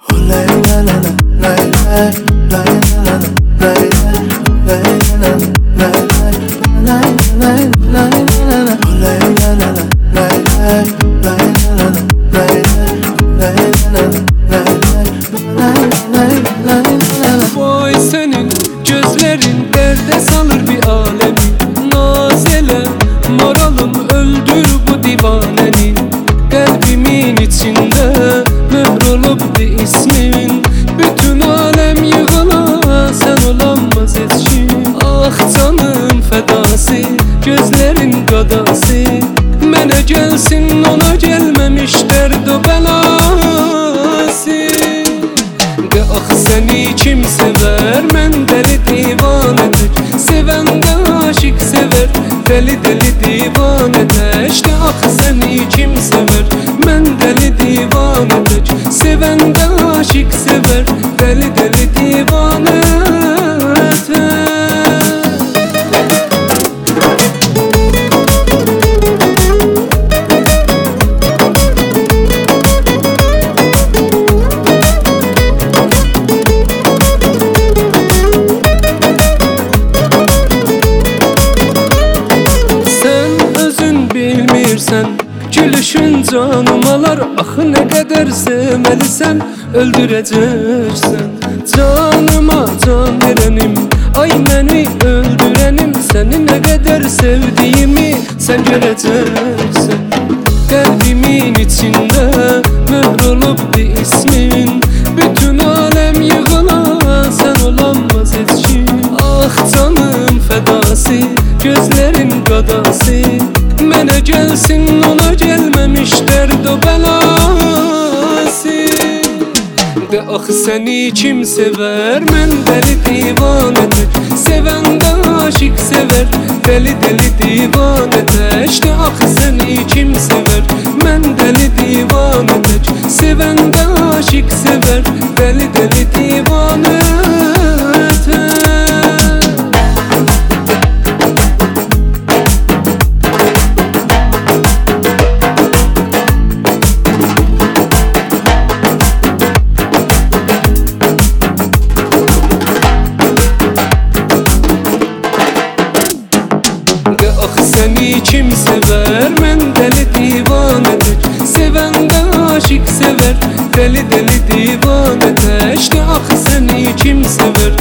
Vay senin gözlerin derde salır bir alemi. Nazele moralım öldür bu divaneni. Kalbimin içinde mührolubdu ismin. Bütün alem yığıla sen olamaz etkin. Ah canım fedası, gözlerin qadası. Mənə gelsin ona gelmemiş derd o belası. De ah seni kim sever, mən deli divanədir. Sevəndə aşık sever, deli deli divanədir. De ah seni kim sever, mən deli divanədir. Sevəndə aşık sever, deli deli divanədir. Bilmirsən, gülüşün canım alar. Axı nə qədər sevməlisən, öldürəcəksən. Canıma can verənim, ay məni öldürənim. Səni nə qədər sevdiyimi sən görəcəksən. Qəlbimin içində möhrolubdu ismin. Bütün aləm yığıla sən olamaz etkin. Ah canım fədası, gözlərin qadası. Mənə gelsin ona gelmemiş derd o belası. De ah seni kim sever, mən deli divanədir. Sevəndə aşık sever, deli deli divanədir. De ah seni kim sever, mən deli divanədir. Sevəndə aşık sever, deli deli divanədir. Ah seni kim sever, mən deli divanədir. Sevəndə aşık sever, deli deli divanədir. De ah seni kim sever,